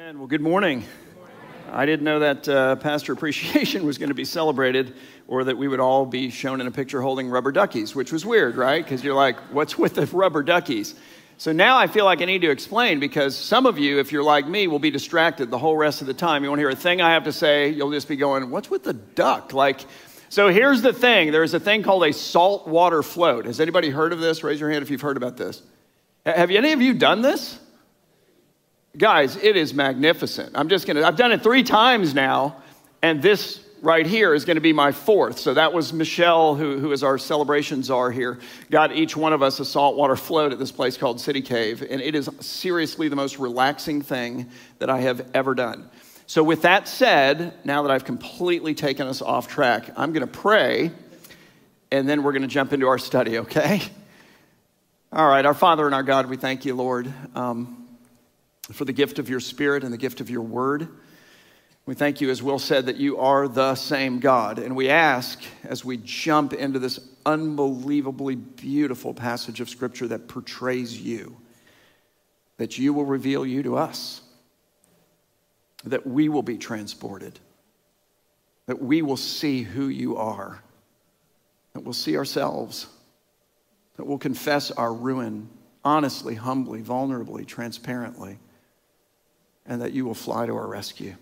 Amen. Well, good morning. I didn't know that Pastor Appreciation was going to be celebrated or that we would all be shown in a picture holding rubber duckies, which was weird, right? Because you're like, what's with the rubber duckies? So now I feel like I need to explain because some of you, if you're like me, will be distracted the whole rest of the time. You won't hear a thing I have to say. You'll just be going, what's with the duck? So here's the thing. There's a thing called a saltwater float. Has anybody heard of this? Raise your hand if you've heard about this. Have any of you done this? Guys, it is magnificent. I've done it 3 times now, and this right here is going to be my 4th. So that was Michelle, who is our celebration czar here, got each one of us a saltwater float at this place called City Cave, and it is seriously the most relaxing thing that I have ever done. So with that said, now that I've completely taken us off track, I'm going to pray, and then we're going to jump into our study, okay? All right, our Father and our God, we thank you, Lord, for the gift of your Spirit and the gift of your word. We thank you, as Will said, that you are the same God. And we ask, as we jump into this unbelievably beautiful passage of Scripture that portrays you, that you will reveal you to us, that we will be transported, that we will see who you are, that we'll see ourselves, that we'll confess our ruin honestly, humbly, vulnerably, transparently, and that you will fly to our rescue.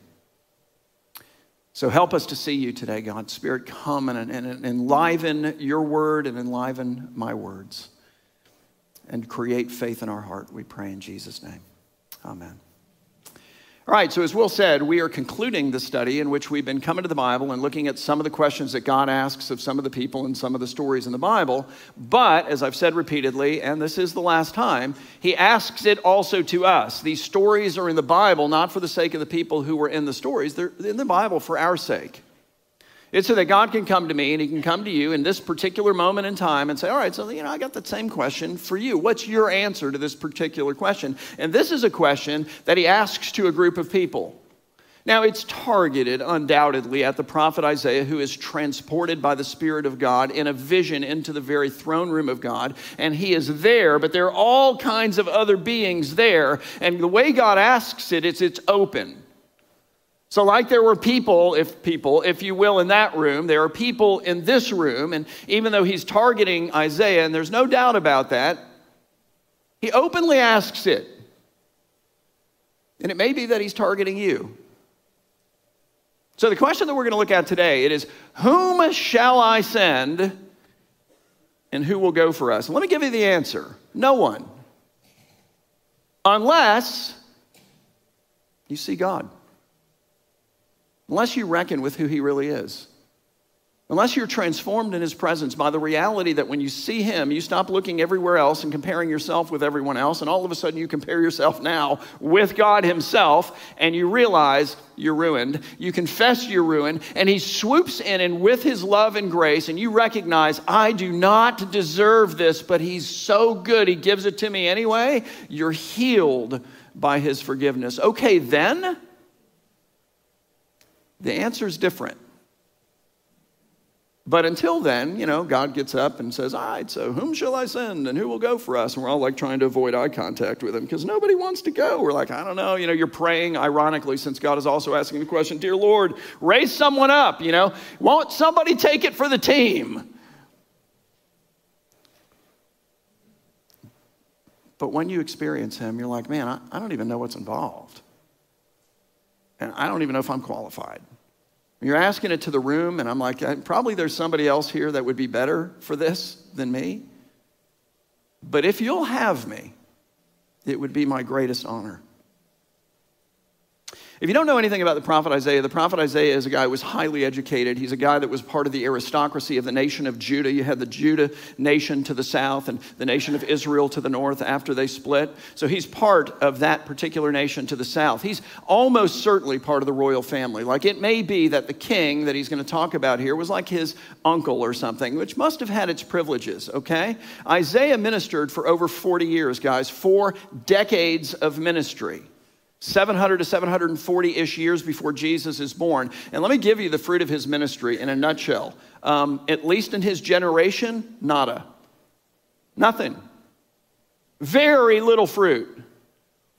So help us to see you today, God. Spirit, come and enliven your word and enliven my words and create faith in our heart, we pray in Jesus' name. Amen. All right, so as Will said, we are concluding the study in which we've been coming to the Bible and looking at some of the questions that God asks of some of the people and some of the stories in the Bible. But, as I've said repeatedly, and this is the last time, he asks it also to us. These stories are in the Bible not for the sake of the people who were in the stories. They're in the Bible for our sake. It's so that God can come to me and he can come to you in this particular moment in time and say, all right, so, I got that same question for you. What's your answer to this particular question? And this is a question that he asks to a group of people. Now, it's targeted undoubtedly at the prophet Isaiah, who is transported by the Spirit of God in a vision into the very throne room of God. And he is there, but there are all kinds of other beings there. And the way God asks it, it's open. So like there were people, if you will, in that room, there are people in this room, and even though he's targeting Isaiah, and there's no doubt about that, he openly asks it. And it may be that he's targeting you. So the question that we're going to look at today, it is, whom shall I send, and who will go for us? And let me give you the answer. No one. Unless you see God. Unless you reckon with who he really is. Unless you're transformed in his presence by the reality that when you see him, you stop looking everywhere else and comparing yourself with everyone else, and all of a sudden you compare yourself now with God himself, and you realize you're ruined. You confess you're ruined, and he swoops in and with his love and grace, and you recognize, I do not deserve this, but he's so good, he gives it to me anyway. You're healed by his forgiveness. Okay, then the answer is different. But until then, God gets up and says, all right, so whom shall I send and who will go for us? And we're all like trying to avoid eye contact with him because nobody wants to go. We're like, I don't know. You're praying, ironically, since God is also asking the question, dear Lord, raise someone up, Won't somebody take it for the team? But when you experience him, you're like, man, I don't even know what's involved. And I don't even know if I'm qualified. You're asking it to the room, and I'm like, probably there's somebody else here that would be better for this than me. But if you'll have me, it would be my greatest honor. If you don't know anything about the prophet Isaiah is a guy who was highly educated. He's a guy that was part of the aristocracy of the nation of Judah. You had the Judah nation to the south and the nation of Israel to the north after they split. So he's part of that particular nation to the south. He's almost certainly part of the royal family. Like it may be that the king that he's going to talk about here was like his uncle or something, which must have had its privileges, okay? Isaiah ministered for over 40 years, guys, 4 decades of ministry. 700 to 740-ish years before Jesus is born. And let me give you the fruit of his ministry in a nutshell. At least in his generation, nada. Nothing. Very little fruit.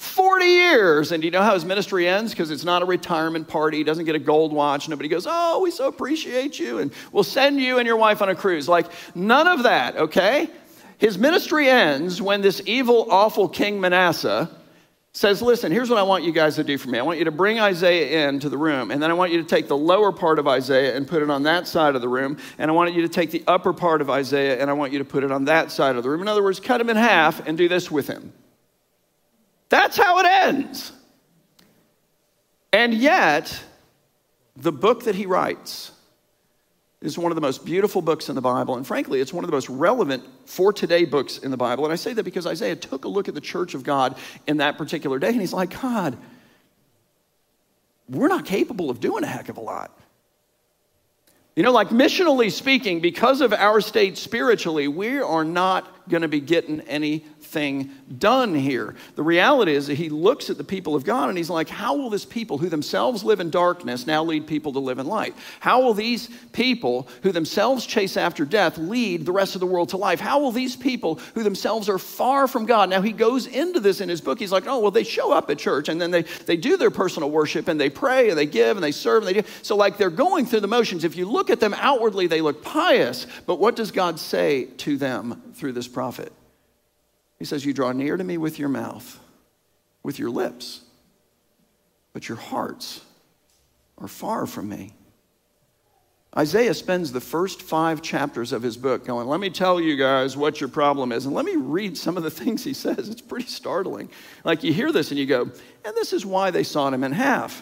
40 years. And do you know how his ministry ends? Because it's not a retirement party. He doesn't get a gold watch. Nobody goes, oh, we so appreciate you, and we'll send you and your wife on a cruise. Like, none of that, okay? His ministry ends when this evil, awful King Manasseh says, listen, here's what I want you guys to do for me. I want you to bring Isaiah into the room, and then I want you to take the lower part of Isaiah and put it on that side of the room, and I want you to take the upper part of Isaiah and I want you to put it on that side of the room. In other words, cut him in half and do this with him. That's how it ends. And yet, the book that he writes is one of the most beautiful books in the Bible, and frankly, it's one of the most relevant for today books in the Bible. And I say that because Isaiah took a look at the church of God in that particular day, and he's like, God, we're not capable of doing a heck of a lot. You know, like missionally speaking, because of our state spiritually, we are not going to be getting anything done here. The reality is that he looks at the people of God and he's like, how will this people who themselves live in darkness now lead people to live in light? How will these people who themselves chase after death lead the rest of the world to life? How will these people who themselves are far from God? Now he goes into this in his book. He's like, oh, well, they show up at church and then they do their personal worship and they pray and they give and they serve and they do. So like they're going through the motions. If you look at them outwardly, they look pious. But what does God say to them through this prophet? He says, you draw near to me with your mouth, with your lips, but your hearts are far from me. Isaiah spends the first 5 chapters of his book going, let me tell you guys what your problem is. And let me read some of the things he says. It's pretty startling. Like you hear this and you go, and this is why they sawed him in half.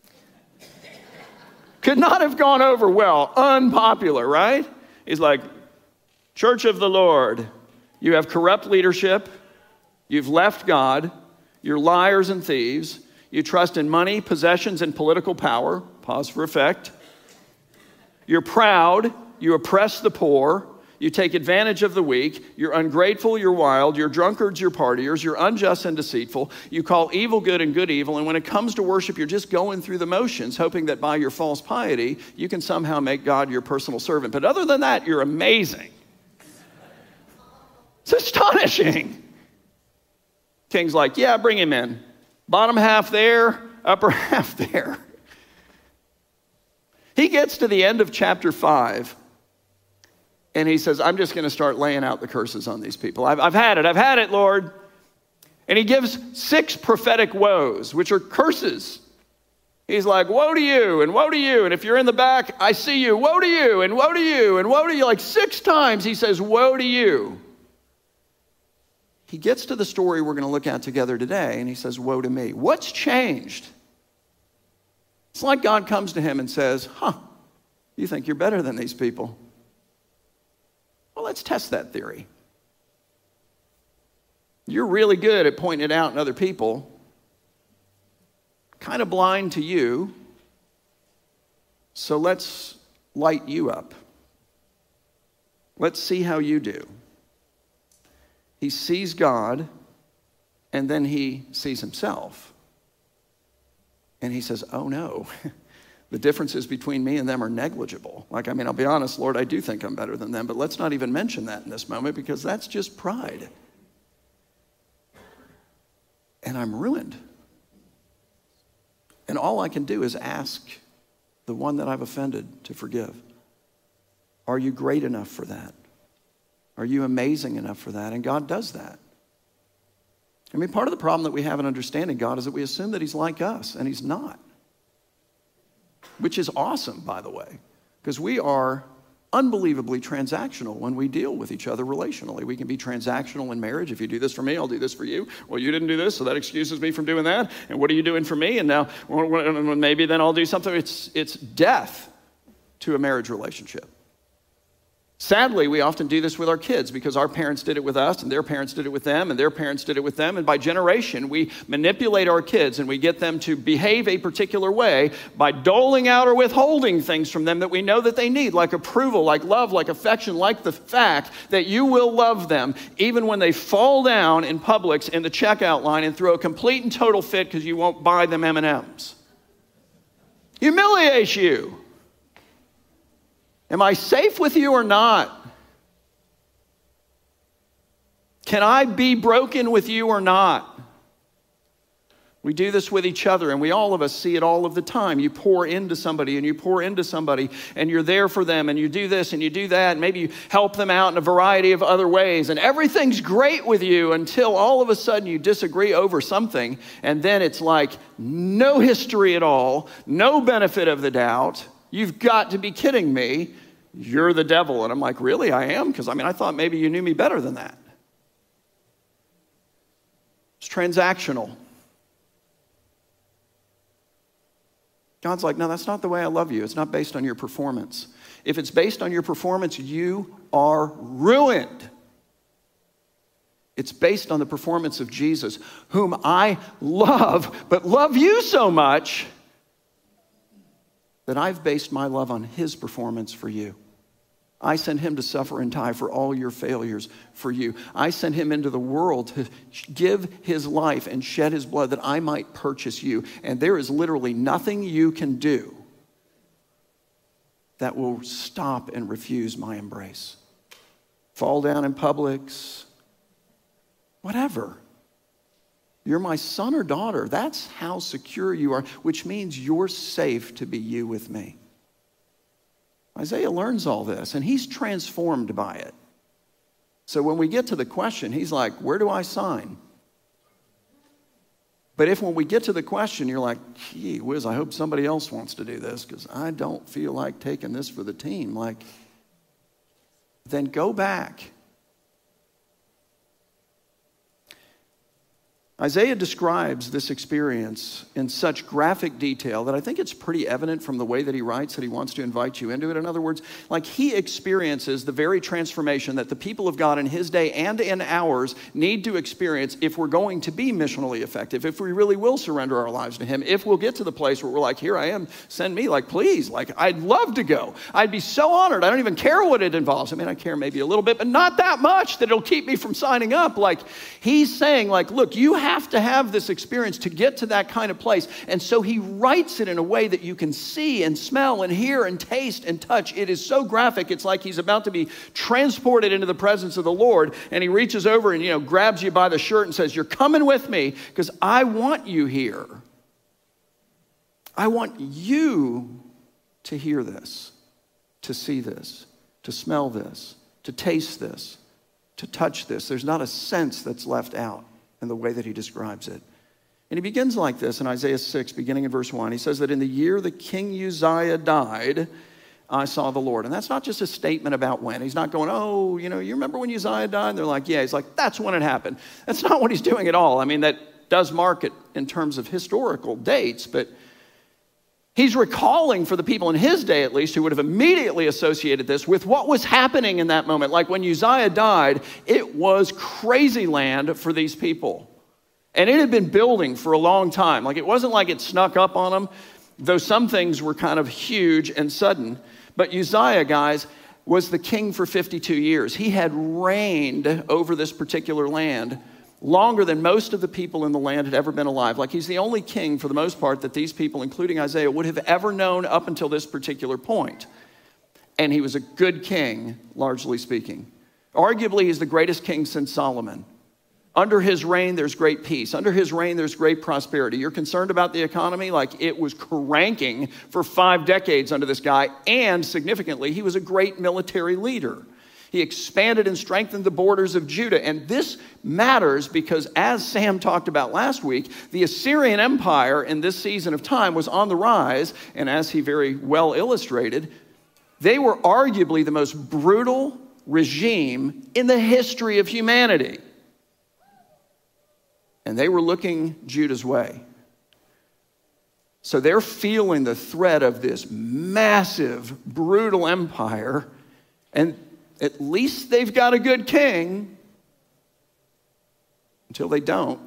Could not have gone over well. Unpopular, right? He's like, Church of the Lord, you have corrupt leadership. You've left God. You're liars and thieves. You trust in money, possessions, and political power. Pause for effect. You're proud. You oppress the poor. You take advantage of the weak. You're ungrateful. You're wild. You're drunkards. You're partiers. You're unjust and deceitful. You call evil good and good evil. And when it comes to worship, you're just going through the motions, hoping that by your false piety, you can somehow make God your personal servant. But other than that, you're amazing. It's astonishing. King's like, yeah, bring him in. Bottom half there, upper half there. He gets to the end of chapter 5, and he says, I'm just going to start laying out the curses on these people. I've had it, Lord. And he gives 6 prophetic woes, which are curses. He's like, woe to you, and woe to you. And if you're in the back, I see you. Woe to you, and woe to you, and woe to you. Like 6 times he says, woe to you. He gets to the story we're going to look at together today, and he says, woe to me. What's changed? It's like God comes to him and says, you think you're better than these people? Well, let's test that theory. You're really good at pointing it out in other people, kind of blind to you, so let's light you up. Let's see how you do. He sees God, and then he sees himself. And he says, oh no, the differences between me and them are negligible. Like, I'll be honest, Lord, I do think I'm better than them, but let's not even mention that in this moment because that's just pride. And I'm ruined. And all I can do is ask the one that I've offended to forgive. Are you great enough for that? Are you amazing enough for that? And God does that. Part of the problem that we have in understanding God is that we assume that he's like us, and he's not. Which is awesome, by the way, because we are unbelievably transactional when we deal with each other relationally. We can be transactional in marriage. If you do this for me, I'll do this for you. Well, you didn't do this, so that excuses me from doing that. And what are you doing for me? And now maybe then I'll do something. It's death to a marriage relationship. Sadly, we often do this with our kids because our parents did it with us, and their parents did it with them, and their parents did it with them. And by generation, we manipulate our kids and we get them to behave a particular way by doling out or withholding things from them that we know that they need, like approval, like love, like affection, like the fact that you will love them even when they fall down in Publix in the checkout line and throw a complete and total fit because you won't buy them M&Ms. Humiliate you. Am I safe with you or not? Can I be broken with you or not? We do this with each other, and all of us see it all of the time. You pour into somebody, and you pour into somebody, and you're there for them, and you do this, and you do that, and maybe you help them out in a variety of other ways, and everything's great with you until all of a sudden you disagree over something, and then it's like no history at all, no benefit of the doubt. You've got to be kidding me. You're the devil. And I'm like, really? I am? Because I thought maybe you knew me better than that. It's transactional. God's like, no, that's not the way I love you. It's not based on your performance. If it's based on your performance, you are ruined. It's based on the performance of Jesus, whom I love, but love you so much that I've based my love on his performance for you. I sent him to suffer and die for all your failures for you. I sent him into the world to give his life and shed his blood that I might purchase you. And there is literally nothing you can do that will stop and refuse my embrace. Fall down in Publix, whatever. You're my son or daughter. That's how secure you are, which means you're safe to be you with me. Isaiah learns all this, and he's transformed by it. So when we get to the question, he's like, where do I sign? But if when we get to the question, you're like, gee whiz, I hope somebody else wants to do this because I don't feel like taking this for the team. Then go back. Isaiah describes this experience in such graphic detail that I think it's pretty evident from the way that he writes that he wants to invite you into it. In other words, he experiences the very transformation that the people of God in his day and in ours need to experience if we're going to be missionally effective, if we really will surrender our lives to him, if we'll get to the place where we're like, here I am, send me, please, I'd love to go. I'd be so honored. I don't even care what it involves. I care maybe a little bit, but not that much that it'll keep me from signing up. He's saying, look, you have to have this experience to get to that kind of place. And so he writes it in a way that you can see and smell and hear and taste and touch. It is so graphic. It's like he's about to be transported into the presence of the Lord. And he reaches over and, grabs you by the shirt and says, you're coming with me because I want you here. I want you to hear this, to see this, to smell this, to taste this, to touch this. There's not a sense that's left out in the way that he describes it. And he begins like this in Isaiah 6, beginning in verse 1. He says that in the year that King Uzziah died, I saw the Lord. And that's not just a statement about when. He's not going, you remember when Uzziah died? And they're like, yeah. He's like, that's when it happened. That's not what he's doing at all. That does mark it in terms of historical dates, but he's recalling for the people in his day, at least, who would have immediately associated this with what was happening in that moment. Like when Uzziah died, it was crazy land for these people. And it had been building for a long time. It wasn't like it snuck up on them, though some things were kind of huge and sudden. But Uzziah, guys, was the king for 52 years. He had reigned over this particular land longer than most of the people in the land had ever been alive. He's the only king, for the most part, that these people, including Isaiah, would have ever known up until this particular point. And he was a good king, largely speaking. Arguably, he's the greatest king since Solomon. Under his reign, there's great peace. Under his reign, there's great prosperity. You're concerned about the economy? It was cranking for 5 decades under this guy. And significantly, he was a great military leader. He expanded and strengthened the borders of Judah. And this matters because, as Sam talked about last week, the Assyrian Empire in this season of time was on the rise. And as he very well illustrated, they were arguably the most brutal regime in the history of humanity. And they were looking Judah's way. So they're feeling the threat of this massive, brutal empire. And at least they've got a good king until they don't.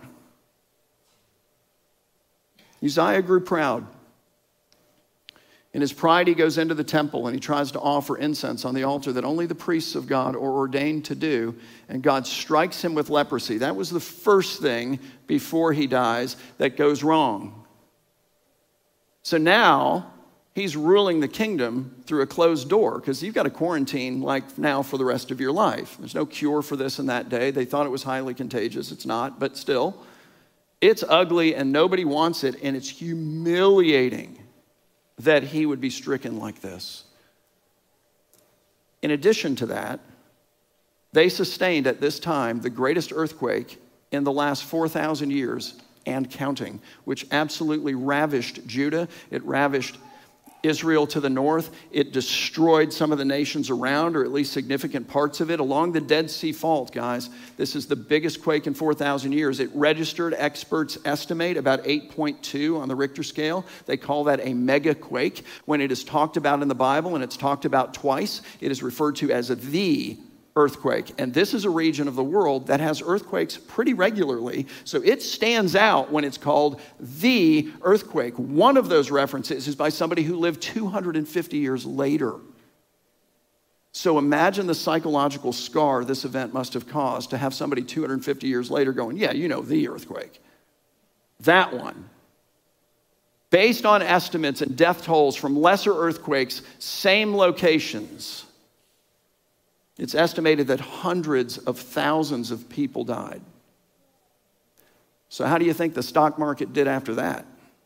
Uzziah grew proud. In his pride, he goes into the temple and he tries to offer incense on the altar that only the priests of God are ordained to do. And God strikes him with leprosy. That was the first thing before he dies that goes wrong. So now he's ruling the kingdom through a closed door because you've got to quarantine now for the rest of your life. There's no cure for this in that day. They thought it was highly contagious. It's not, but still. It's ugly and nobody wants it, and it's humiliating that he would be stricken like this. In addition to that, they sustained at this time the greatest earthquake in the last 4,000 years and counting, which absolutely ravished Judah. It ravished Israel to the north. It destroyed some of the nations around, or at least significant parts of it. Along the Dead Sea Fault, guys, this is the biggest quake in 4,000 years. It registered, experts estimate, about 8.2 on the Richter scale. They call that a mega quake. When it is talked about in the Bible, and it's talked about twice, it is referred to as the earthquake. And this is a region of the world that has earthquakes pretty regularly. So it stands out when it's called the earthquake. One of those references is by somebody who lived 250 years later. So imagine the psychological scar this event must have caused to have somebody 250 years later going, yeah, you know, the earthquake. That one. Based on estimates and death tolls from lesser earthquakes, same locations, it's estimated that hundreds of thousands of people died. So how do you think the stock market did after that?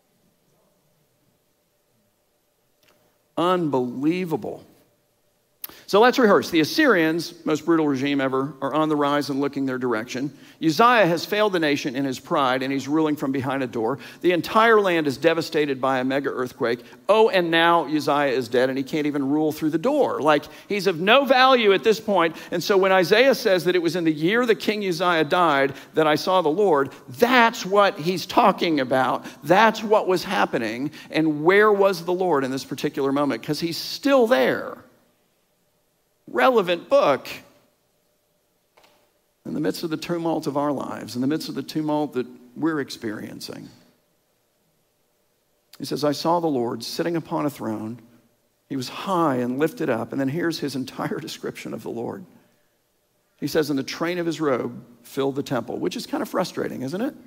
Unbelievable. So let's rehearse. The Assyrians, most brutal regime ever, are on the rise and looking their direction. Uzziah has failed the nation in his pride, and he's ruling from behind a door. The entire land is devastated by a mega earthquake. Oh, and now Uzziah is dead, and he can't even rule through the door. Like, he's of no value at this point. And so when Isaiah says that it was in the year that King Uzziah died that I saw the Lord, that's what he's talking about. That's what was happening. And where was the Lord in this particular moment? Because he's still there. Relevant book in the midst of the tumult of our lives, in the midst of the tumult that we're experiencing. He says, I saw the Lord sitting upon a throne. He was high and lifted up. And then here's his entire description of the Lord. He says, and the train of his robe filled the temple, which is kind of frustrating, isn't it?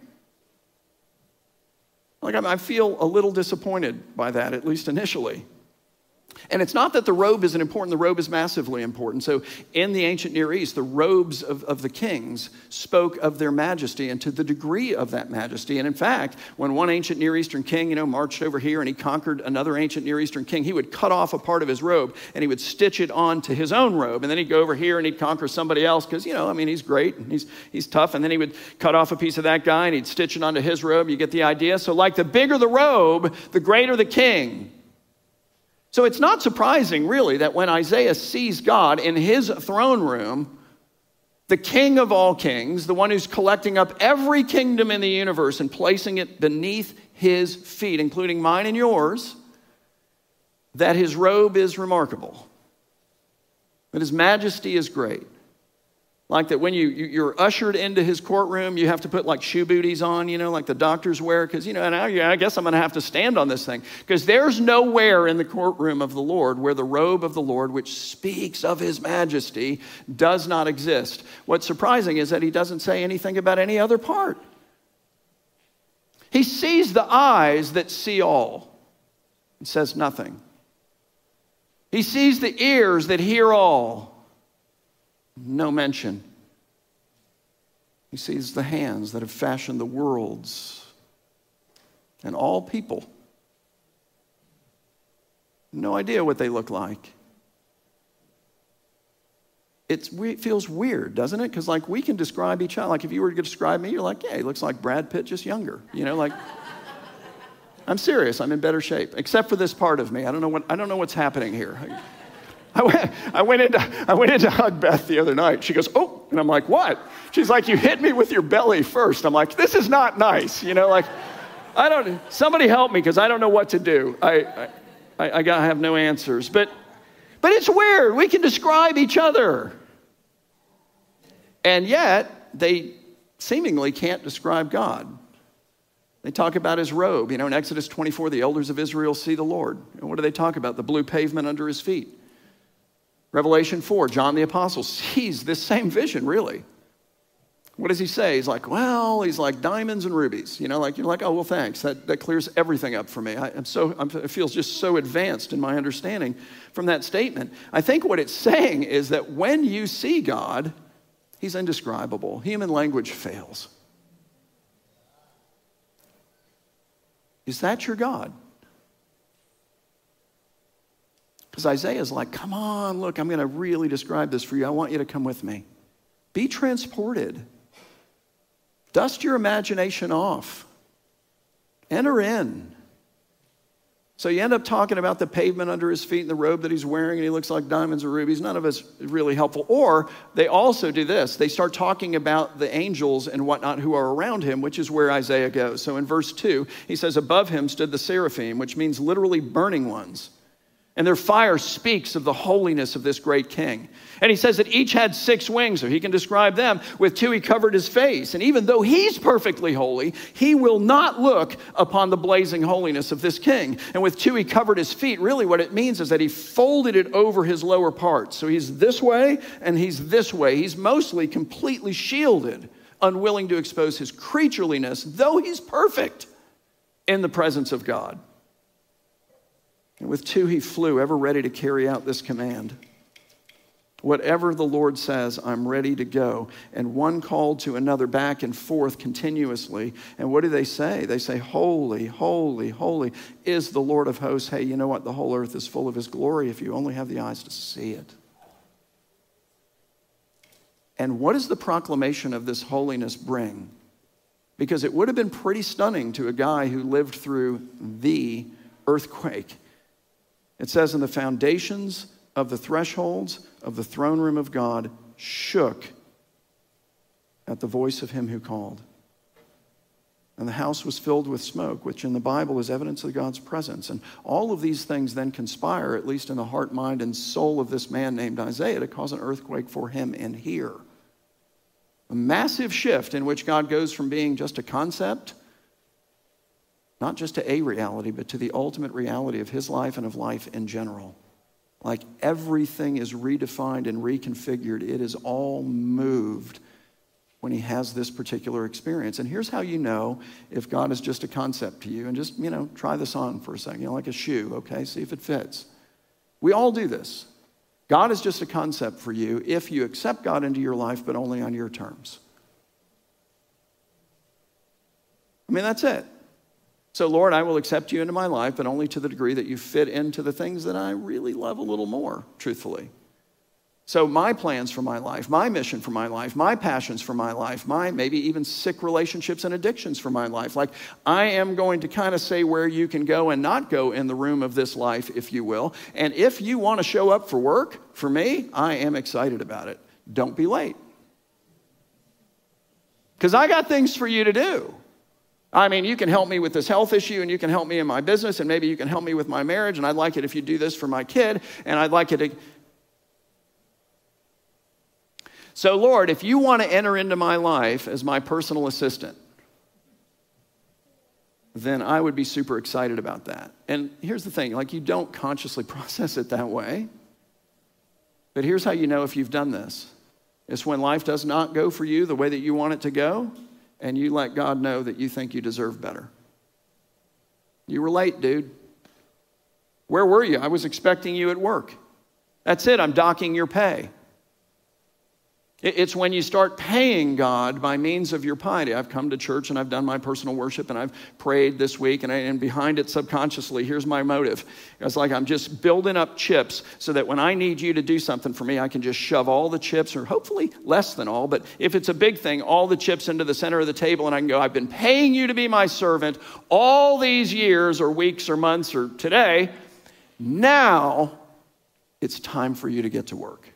Like, I feel a little disappointed by that, at least initially. And it's not that the robe isn't important. The robe is massively important. So in the ancient Near East, the robes of the kings spoke of their majesty and to the degree of that majesty. And in fact, when one ancient Near Eastern king, marched over here and he conquered another ancient Near Eastern king, he would cut off a part of his robe and he would stitch it onto his own robe. And then he'd go over here and he'd conquer somebody else because, he's great and he's tough. And then he would cut off a piece of that guy and he'd stitch it onto his robe. You get the idea? So like the bigger the robe, the greater the king. So it's not surprising, really, that when Isaiah sees God in his throne room, the King of all kings, the one who's collecting up every kingdom in the universe and placing it beneath his feet, including mine and yours, that his robe is remarkable, that his majesty is great. Like that when you're ushered into his courtroom, you have to put like shoe booties on, like the doctors wear, because, and I guess I'm going to have to stand on this thing. Because there's nowhere in the courtroom of the Lord where the robe of the Lord, which speaks of his majesty, does not exist. What's surprising is that he doesn't say anything about any other part. He sees the eyes that see all and says nothing. He sees the ears that hear all. No mention. He sees the hands that have fashioned the worlds and all people. No idea what they look like. It feels weird, doesn't it? Because we can describe each other. Like if you were to describe me, you're like, yeah, he looks like Brad Pitt, just younger. I'm serious. I'm in better shape, except for this part of me. I don't know what's happening here. I went in to hug Beth the other night. She goes, oh, and I'm like, what? She's like, you hit me with your belly first. I'm like, this is not nice. Somebody help me because I don't know what to do. I have no answers. But it's weird. We can describe each other. And yet, they seemingly can't describe God. They talk about his robe. In Exodus 24, the elders of Israel see the Lord. And what do they talk about? The blue pavement under his feet. Revelation 4, John the Apostle sees this same vision, really. What does he say? He's like, well, he's like diamonds and rubies. You're like, oh, well, thanks. That clears everything up for me. It feels just so advanced in my understanding from that statement. I think what it's saying is that when you see God, he's indescribable. Human language fails. Is that your God? Because Isaiah's like, come on, look, I'm going to really describe this for you. I want you to come with me. Be transported. Dust your imagination off. Enter in. So you end up talking about the pavement under his feet and the robe that he's wearing, and he looks like diamonds or rubies. None of it's really helpful. Or they also do this. They start talking about the angels and whatnot who are around him, which is where Isaiah goes. So in verse 2, he says, above him stood the seraphim, which means literally burning ones. And their fire speaks of the holiness of this great king. And he says that each had 6 wings, so he can describe them. With 2, he covered his face. And even though he's perfectly holy, he will not look upon the blazing holiness of this king. And with 2, he covered his feet. Really what it means is that he folded it over his lower parts. So he's this way and he's this way. He's mostly completely shielded, unwilling to expose his creatureliness, though he's perfect in the presence of God. And with 2, he flew, ever ready to carry out this command. Whatever the Lord says, I'm ready to go. And 1 called to another back and forth continuously. And what do they say? They say, holy, holy, holy is the Lord of hosts. Hey, you know what? The whole earth is full of his glory if you only have the eyes to see it. And what does the proclamation of this holiness bring? Because it would have been pretty stunning to a guy who lived through the earthquake. It says, and the foundations of the thresholds of the throne room of God shook at the voice of him who called. And the house was filled with smoke, which in the Bible is evidence of God's presence. And all of these things then conspire, at least in the heart, mind, and soul of this man named Isaiah, to cause an earthquake for him in here. A massive shift in which God goes from being just a concept, not just to a reality, but to the ultimate reality of his life and of life in general. Like everything is redefined and reconfigured. It is all moved when he has this particular experience. And here's how you know if God is just a concept to you. And just, try this on for a second. Like a shoe, okay? See if it fits. We all do this. God is just a concept for you if you accept God into your life, but only on your terms. That's it. So, Lord, I will accept you into my life, but only to the degree that you fit into the things that I really love a little more, truthfully. So my plans for my life, my mission for my life, my passions for my life, my maybe even sick relationships and addictions for my life. Like, I am going to kind of say where you can go and not go in the room of this life, if you will. And if you want to show up for work, for me, I am excited about it. Don't be late. Because I got things for you to do. You can help me with this health issue, and you can help me in my business, and maybe you can help me with my marriage, and I'd like it if you do this for my kid, and I'd like it to... So, Lord, if you want to enter into my life as my personal assistant, then I would be super excited about that. And here's the thing, you don't consciously process it that way, but here's how you know if you've done this. It's when life does not go for you the way that you want it to go, and you let God know that you think you deserve better. You were late, dude. Where were you? I was expecting you at work. That's it, I'm docking your pay. It's when you start paying God by means of your piety. I've come to church and I've done my personal worship and I've prayed this week, and behind it subconsciously, here's my motive. It's like I'm just building up chips so that when I need you to do something for me, I can just shove all the chips, or hopefully less than all, but if it's a big thing, all the chips into the center of the table, and I can go, I've been paying you to be my servant all these years or weeks or months or today. Now it's time for you to get to work.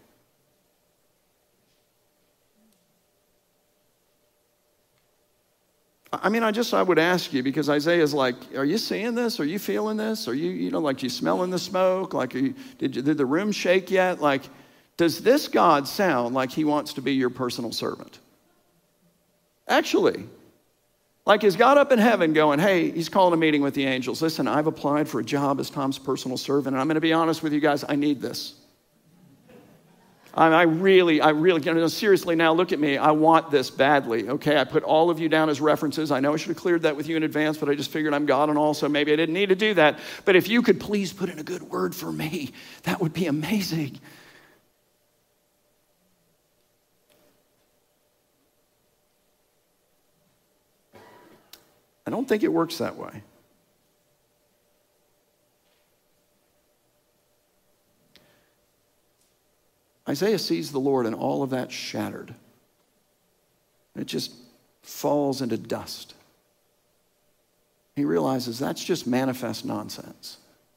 I would ask you, because Isaiah's like, are you seeing this? Are you feeling this? Are you, you smelling the smoke? Did the room shake yet? Does this God sound like he wants to be your personal servant? Actually, is God up in heaven going, hey, he's calling a meeting with the angels. Listen, I've applied for a job as Tom's personal servant, and I'm going to be honest with you guys, I need this. I really, seriously now, look at me. I want this badly, okay? I put all of you down as references. I know I should have cleared that with you in advance, but I just figured I'm God and all, so maybe I didn't need to do that. But if you could please put in a good word for me, that would be amazing. I don't think it works that way. Isaiah sees the Lord and all of that shattered. It just falls into dust. He realizes that's just manifest nonsense.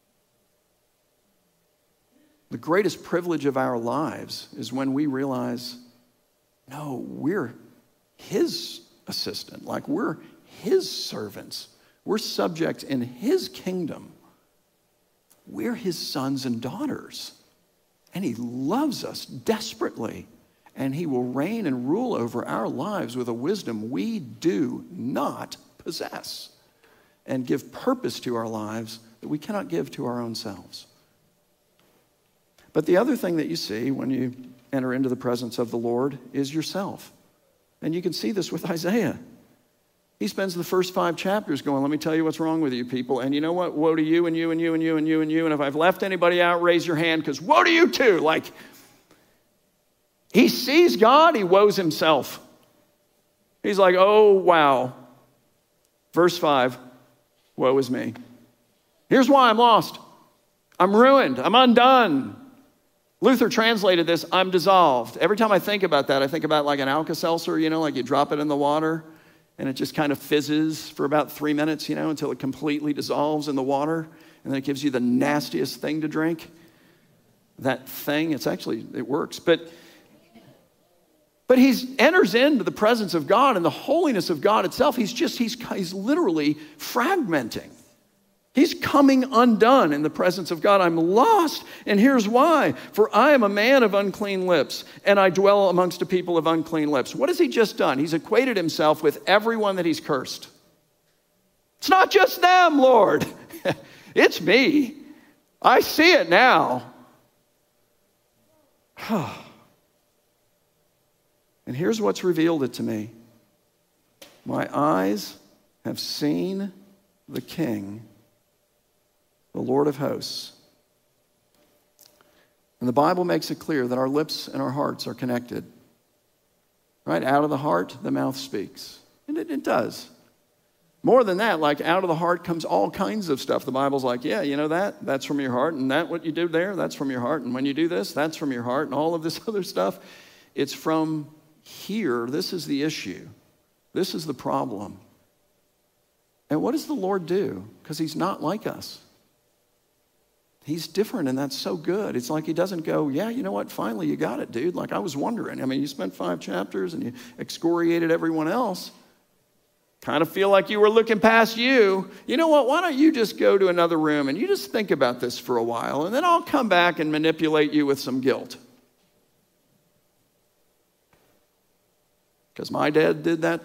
The greatest privilege of our lives is when we realize, no, we're his assistant. Like we're his servants. We're subjects in his kingdom. We're his sons and daughters. And he loves us desperately. And he will reign and rule over our lives with a wisdom we do not possess. And give purpose to our lives that we cannot give to our own selves. But the other thing that you see when you enter into the presence of the Lord is yourself. And you can see this with Isaiah. He spends the first 5 chapters going, let me tell you what's wrong with you people. And you know what? Woe to you and you and you and you and you and you. And if I've left anybody out, raise your hand because woe to you too. Like, he sees God, he woes himself. He's like, oh, wow. Verse 5, woe is me. Here's why I'm lost. I'm ruined. I'm undone. Luther translated this, I'm dissolved. Every time I think about that, I think about like an Alka-Seltzer, like you drop it in the water and it just kind of fizzes for about 3 minutes, until it completely dissolves in the water. And then it gives you the nastiest thing to drink. That thing, it works. But he enters into the presence of God and the holiness of God itself. He's literally fragmenting. He's coming undone in the presence of God. I'm lost, and here's why. For I am a man of unclean lips, and I dwell amongst a people of unclean lips. What has he just done? He's equated himself with everyone that he's cursed. It's not just them, Lord. It's me. I see it now. And here's what's revealed it to me. My eyes have seen the King, the Lord of hosts. And the Bible makes it clear that our lips and our hearts are connected. Right? Out of the heart, the mouth speaks. And it does. More than that, like out of the heart comes all kinds of stuff. The Bible's like, yeah, that's from your heart. And that what you do there, that's from your heart. And when you do this, that's from your heart. And all of this other stuff, it's from here. This is the issue. This is the problem. And what does the Lord do? Because he's not like us. He's different, and that's so good. It's like he doesn't go, yeah, you know what? Finally, you got it, dude. Like I was wondering. I mean, you spent 5 chapters, and you excoriated everyone else. Kind of feel like you were looking past you. You know what? Why don't you just go to another room, and you just think about this for a while, and then I'll come back and manipulate you with some guilt. Because my dad did that.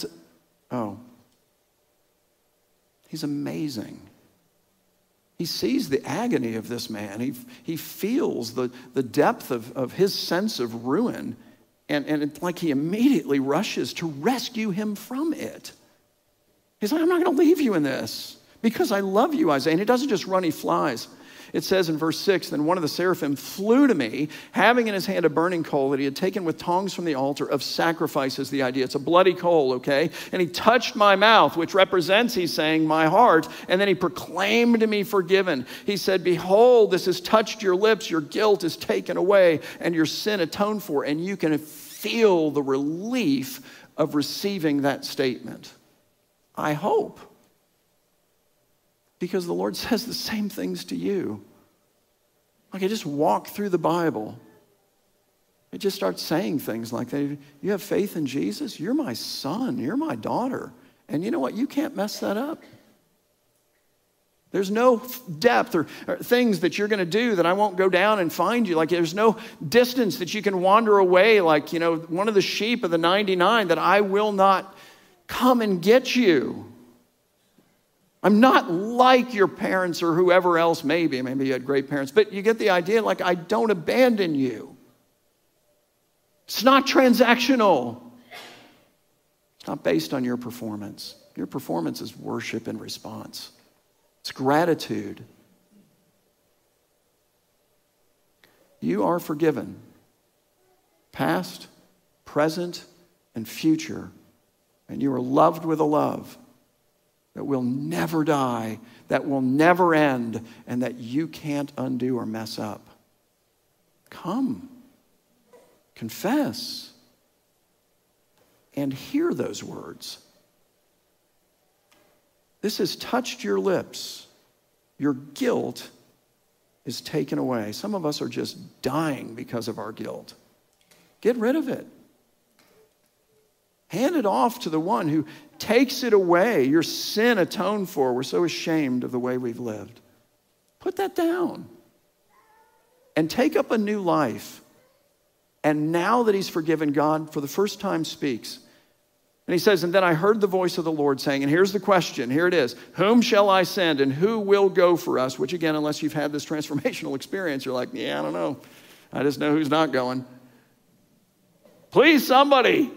He's amazing. He sees the agony of this man. He feels the depth of his sense of ruin. And it's like he immediately rushes to rescue him from it. He's like, I'm not going to leave you in this because I love you, Isaiah. And he doesn't just run, he flies. It says in verse 6, then one of the seraphim flew to me, having in his hand a burning coal that he had taken with tongs from the altar of sacrifice is the idea. It's a bloody coal, okay? And he touched my mouth, which represents, he's saying, my heart. And then he proclaimed me forgiven. He said, behold, this has touched your lips. Your guilt is taken away and your sin atoned for. And you can feel the relief of receiving that statement. I hope. Because the Lord says the same things to you. Like I just walk through the Bible. It just starts saying things like that. You have faith in Jesus? You're my son. You're my daughter. And you know what? You can't mess that up. There's no depth or things that you're going to do that I won't go down and find you. Like there's no distance that you can wander away like, one of the sheep of the 99 that I will not come and get you. I'm not like your parents or whoever else maybe. Maybe you had great parents. But you get the idea, like I don't abandon you. It's not transactional. It's not based on your performance. Your performance is worship and response. It's gratitude. You are forgiven. Past, present, and future. And you are loved with a love that will never die, that will never end, and that you can't undo or mess up. Come. confess, and hear those words. This has touched your lips. Your guilt is taken away. Some of us are just dying because of our guilt. Get rid of it. Hand it off to the one who takes it away. Your sin atoned for. We're so ashamed of the way we've lived. Put that down and take up a new life. And now that he's forgiven, God for the first time speaks. And he says, and then I heard the voice of the Lord saying, and here's the question, here it is, whom shall I send and who will go for us? Which again, unless you've had this transformational experience, you're like, yeah, I don't know. I just know who's not going. Please, somebody.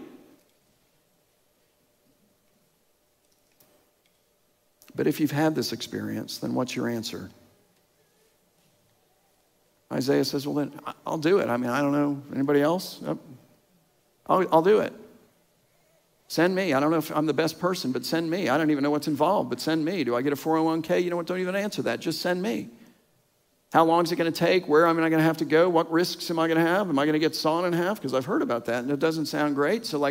But if you've had this experience, then what's your answer? Isaiah says, well, then I'll do it. I mean, I don't know. Anybody else? Nope. I'll do it. Send me. I don't know if I'm the best person, but send me. I don't even know what's involved, but send me. Do I get a 401k? You know what? Don't even answer that. Just send me. How long is it going to take? Where am I going to have to go? What risks am I going to have? Am I going to get sawn in half? Because I've heard about that, and it doesn't sound great. So,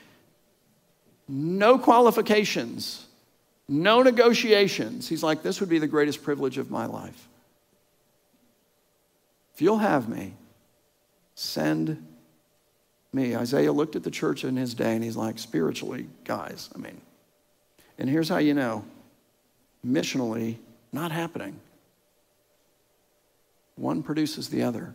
no qualifications, no negotiations. He's like, this would be the greatest privilege of my life. If you'll have me, send me. Isaiah looked at the church in his day and he's like, spiritually, guys, and here's how you know, missionally, not happening. One produces the other.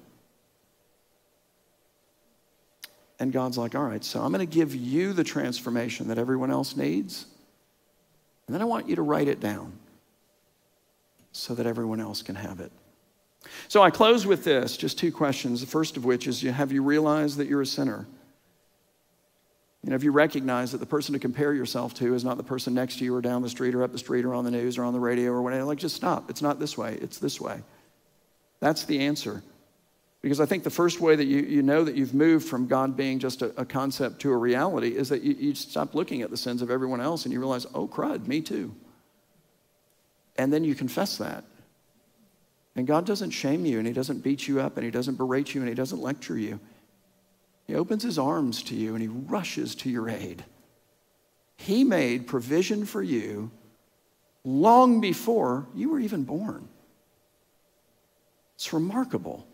And God's like, all right, so I'm going to give you the transformation that everyone else needs. And then I want you to write it down so that everyone else can have it. So I close with this, just two questions. The first of which is, have you realized that you're a sinner? Have you recognized that the person to compare yourself to is not the person next to you or down the street or up the street or on the news or on the radio or whatever? Just stop. It's not this way. It's this way. That's the answer. Because I think the first way that you know that you've moved from God being just a concept to a reality is that you stop looking at the sins of everyone else and you realize, oh, crud, me too. And then you confess that. And God doesn't shame you, and he doesn't beat you up, and he doesn't berate you, and he doesn't lecture you. He opens his arms to you, and he rushes to your aid. He made provision for you long before you were even born. It's remarkable.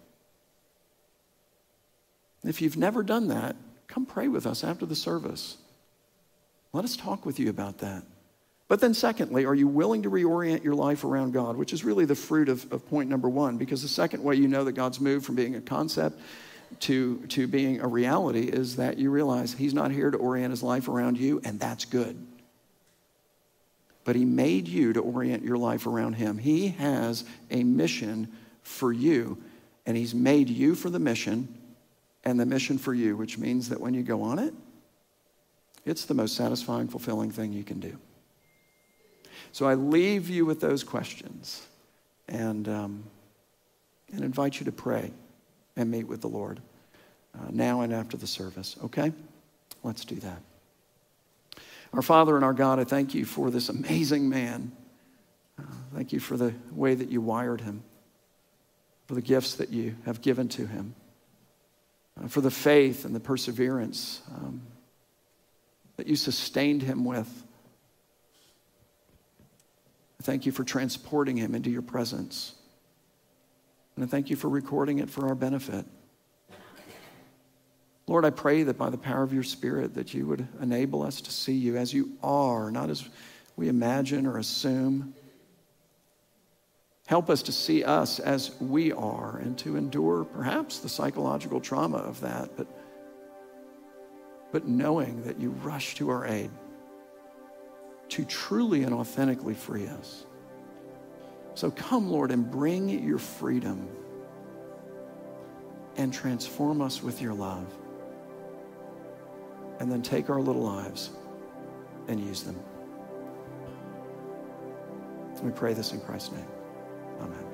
If you've never done that, come pray with us after the service. Let us talk with you about that. But then secondly, are you willing to reorient your life around God, which is really the fruit of point number one, because the second way you know that God's moved from being a concept to being a reality is that you realize he's not here to orient his life around you, and that's good. But he made you to orient your life around him. He has a mission for you, and he's made you for the mission and the mission for you, which means that when you go on it, it's the most satisfying, fulfilling thing you can do. So I leave you with those questions and invite you to pray and meet with the Lord now and after the service, okay? Let's do that. Our Father and our God, I thank you for this amazing man. Thank you for the way that you wired him, for the gifts that you have given to him, for the faith and the perseverance that you sustained him with. Thank you for transporting him into your presence. And I thank you for recording it for our benefit. Lord, I pray that by the power of your Spirit that you would enable us to see you as you are, not as we imagine or assume. Help us to see us as we are and to endure perhaps the psychological trauma of that, but knowing that you rush to our aid to truly and authentically free us. So come, Lord, and bring your freedom and transform us with your love. And then take our little lives and use them. We pray this in Christ's name. Amen.